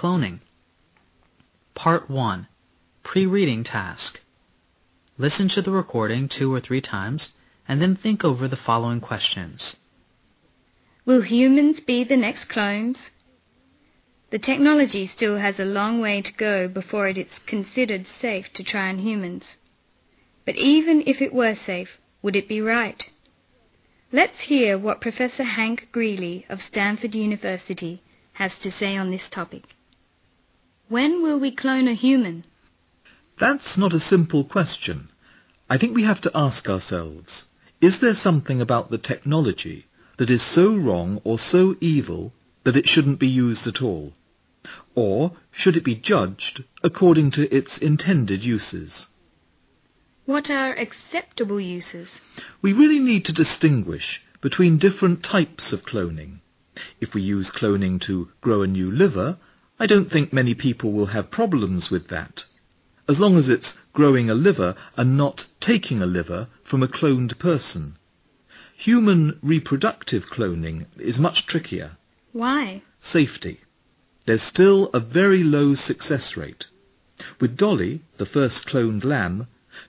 cloning. Part 1. Pre-reading task. Listen to the recording 2 or 3 times, and then think over the following questions. Will humans be the next clones? The technology still has a long way to go before it is considered safe to try on humans. But even if it were safe, would it be right? Let's hear what Professor Hank Greeley of Stanford University has to say on this topic. When will we clone a human? That's not a simple question. I think we have to ask ourselves, is there something about the technology that is so wrong or so evil that it shouldn't be used at all? Or should it be judged according to its intended uses? What are acceptable uses? We really need to distinguish between different types of cloning. If we use cloning to grow a new liver, I don't think many people will have problems with that, as long as it's growing a liver and not taking a liver from a cloned person. Human reproductive cloning is much trickier. Why? Safety. There's still a very low success rate. With Dolly, the first cloned lamb,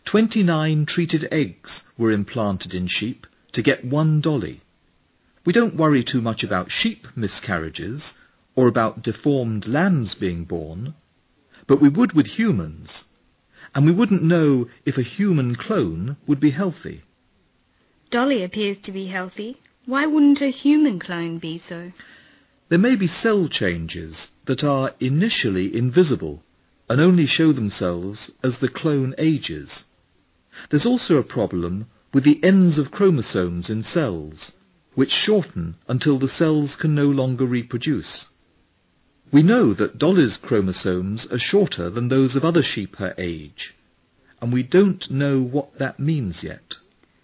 29 treated eggs were implanted in sheep to get 1 dolly. We don't worry too much about sheep miscarriages or about deformed lambs being born, but we would with humans, and we wouldn't know if a human clone would be healthy. Dolly appears to be healthy. Why wouldn't a human clone be so? There may be cell changes that are initially invisible and only show themselves as the clone ages. There's also a problem with the ends of chromosomes in cells, which shorten until the cells can no longer reproduce. We know that Dolly's chromosomes are shorter than those of other sheep her age, and we don't know what that means yet.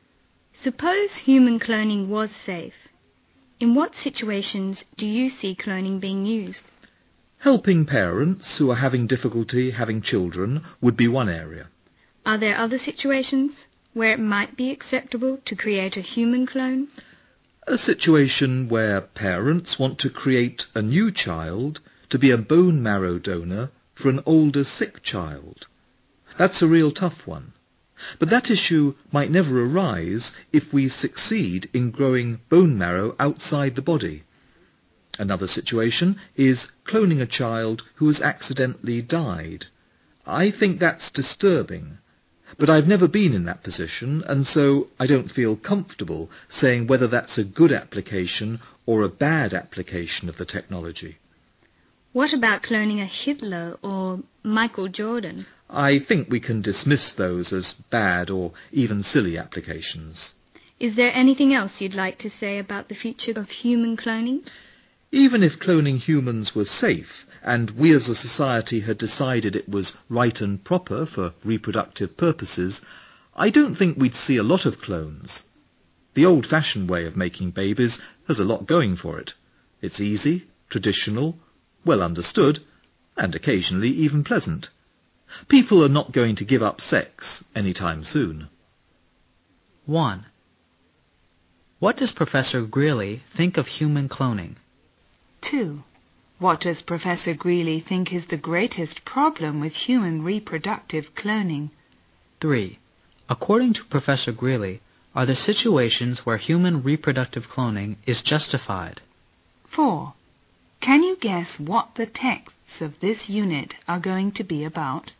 Suppose human cloning was safe. In what situations do you see cloning being used? Helping parents who are having difficulty having children would be one area. Are there other situations where it might be acceptable to create a human clone? A situation where parents want to create a new child to be a bone marrow donor for an older sick child. That's a real tough one. But that issue might never arise if we succeed in growing bone marrow outside the body. Another situation is cloning a child who has accidentally died. I think that's disturbing, but I've never been in that position, and so I don't feel comfortable saying whether that's a good application or a bad application of the technology. What about cloning a Hitler or Michael Jordan? I think we can dismiss those as bad or even silly applications. Is there anything else you'd like to say about the future of human cloning? Even if cloning humans was safe, and we as a society had decided it was right and proper for reproductive purposes, I don't think we'd see a lot of clones. The old-fashioned way of making babies has a lot going for it. It's easy, traditional, well understood, and occasionally even pleasant. People are not going to give up sex anytime soon. 1. What does Professor Greeley think of human cloning? 2. What does Professor Greeley think is the greatest problem with human reproductive cloning? 3. According to Professor Greeley, are there situations where human reproductive cloning is justified? 4. Can you guess what the texts of this unit are going to be about?